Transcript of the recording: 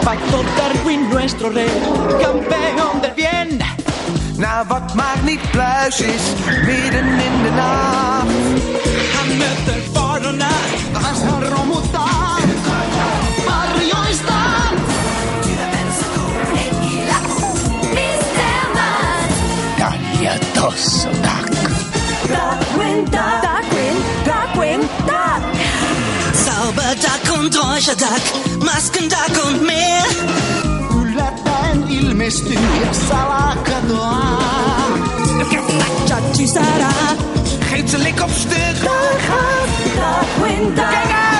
Facto Darwin, nuestro rey, campeón del bien. Nou, wat maakt niet pluis is, midden in de nacht. Han möter farorna, Hans har romutat. Barrio está. Tagliatosso, tac. Darwin, Duck. Zauberduck und Räucherduck, Maskenduck und mehr. Yllättäen ilmestyy salakadoa. Chachi Sara, Geet ze lik op stuk. Darwin, Duck.